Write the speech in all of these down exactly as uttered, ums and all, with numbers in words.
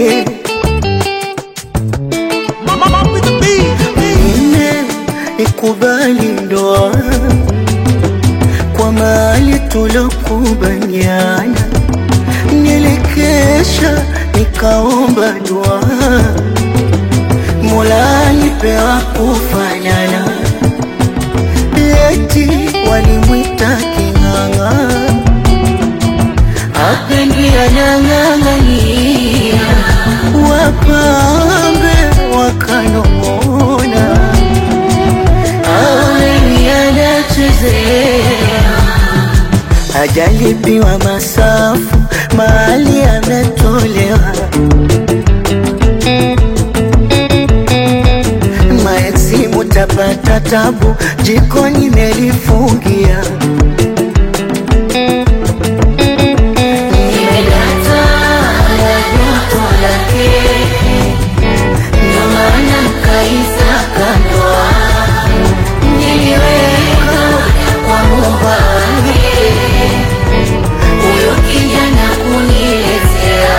yake. Mimi nikubali ndoa kwa mali tulokubaliana, nilikesha nikaomba dua, Mola nipewa kufanana. Eti walimwita king'ang'a, hapendi anang'ang'ania, wapambe wakanong'ona, aweni anachezea. Hajalipiwa masafu, mahali ametolewa. Maeksi mutapata tabu, jikoni melifungia. Nimedata na joto lake, ndo maana nkaisaka ndoa. Niliweka kwa Mungu wake, huyo kijana kuniletea.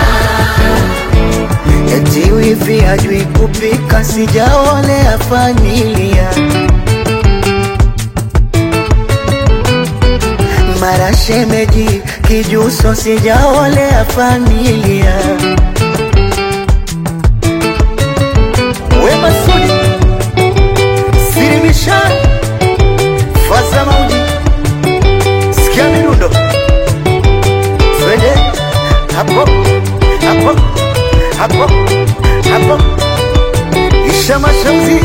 Eti wifi hajui kupika, sijaolea familia. Mara shemeji kijuso, sijaolea familia. Wema Sudi, Sirimisha, Faza Maudi, sikia mirundo. Twende hapo hapo hapo hapo, Isha Mashamsi.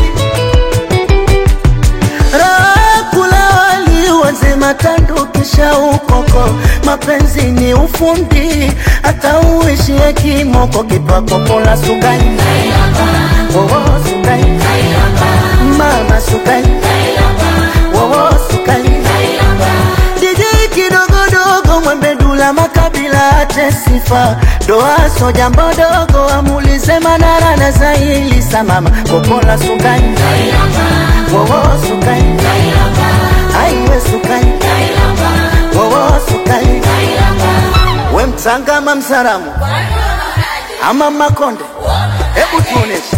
Rakula wali wazema tando kisha ukoko, mapenzi ni ufundi, hata uishie kimoko. Kipako pola sukari, wowo sukari, mama sukari, wowo sukari. Dj kidogodogo mwembe dula makabila ate sifa, doa so jambo dogo amulize Manara na Zaili samama. Kopola sukari, wowo sukari, aiwe sukari, wowo sukari. We Mtangama Msaramu ama Makonde, hebu tuoneshe.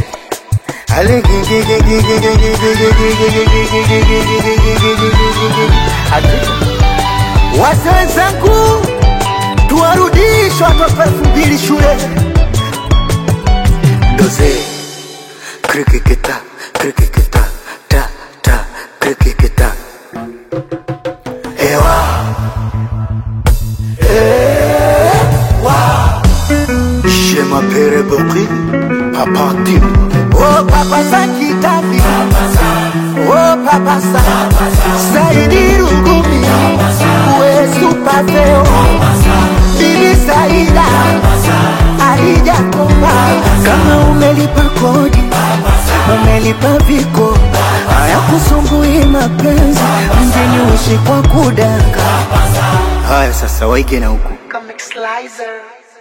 Wazee zangu tuwarudishwa toka elfu mbili shule. Doze krikikita krikikita ta ta krikikita ewa ewa Shema pere boki papa tim. Oh papa Zaki Tafi, oh papa Sa Saidi Rugumi, uwe super feo. Bibi Saida Alija Komba, kama umelipa kodi, umelipa viko, haya kusumbui mapenzi, mjini uishi kwa kudanga. Haya sasa waige na huku. Comic Slicer.